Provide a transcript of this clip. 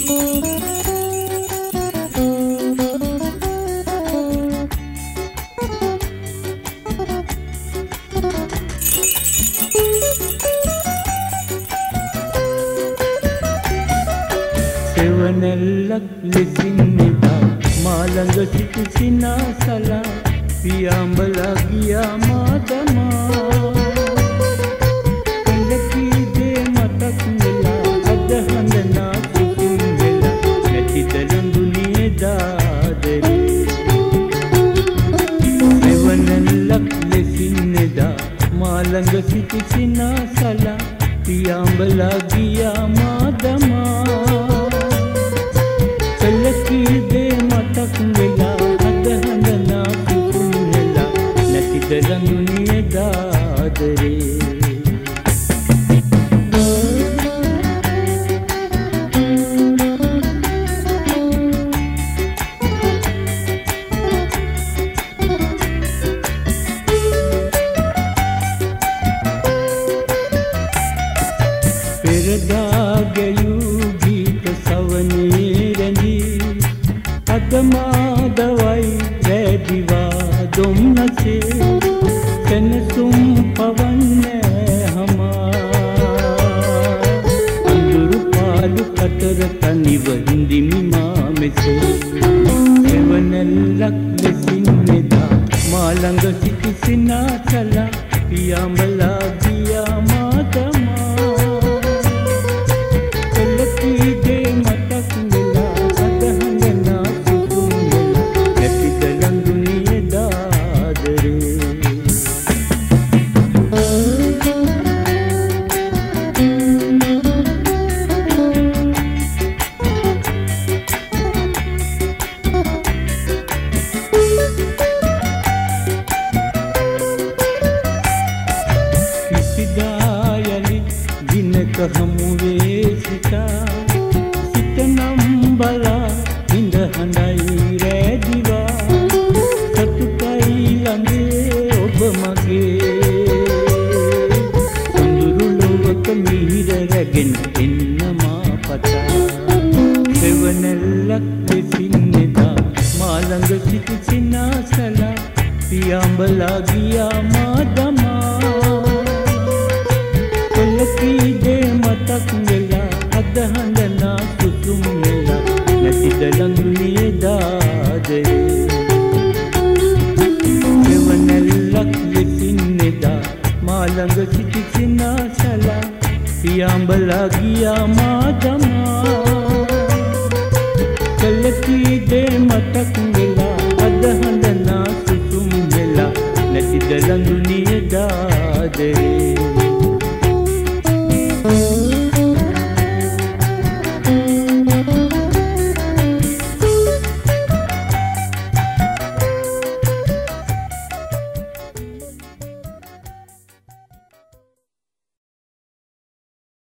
සෙවණැල්ලක් ලෙසින් එදා මා ළඟ සිටි සිනාසලා පියාඹලා ගියා මා දමා. කලකී දේ මතක් වෙලා අද හඳනා සුකුම් වෙලා නැතිද ලඳුනේ දාදරේ. සෙවණැල්ලක් ලෙසින් එදා මා ළඟ සිටි සිනාසලා පියාඹලා ගියා මා දමා. කලකී දේ මතක් වෙලා අද හඳනා සුකුම් වෙලා නැතිද ලඳුනේ දාදරේ. පෙරදා ගැයූ ගීත සවනේ රැඳී අද මාදවයි රැදිවා දුම්නසේ සෙනසුම් පවන්නේ හමා. අඳුරු පාලු කතර තනිව හිඳිමි මා මෙසේ. සෙවණැල්ලක් ලෙසින් එදා මා ළඟ සිටි සිනාසලා පියාඹලා ගියා මා දමා. කලකී දේ මතක් වෙලා අද හඳනා සුකුම් වෙලා නැතිද ලඳුනේ දාදරේ. කිසිදා යලි දිනක හමුවේ සිතා සිතනම් බලා හිඳ හඬයි රැදිවා. සතුටයි ළඟේ ඔබ මගේ සොඳුරු ලොවක මිහිර රැගෙන එන්න මා පතා. සෙවණැල්ලක් ලෙසින් එදා මා ළඟ සිටි සිනාසලා පියාඹලා ගියා මා දමා. කලකී දේ මතක් වෙලා අද හඳනා සුකුම් වෙලා නැතිද ලඳුනේ දාදරේ. සෙවණැල්ලක් ලෙසින් එදා මා ළඟ සිටි සිනාසලා පියාඹලා ගියා මා දමා.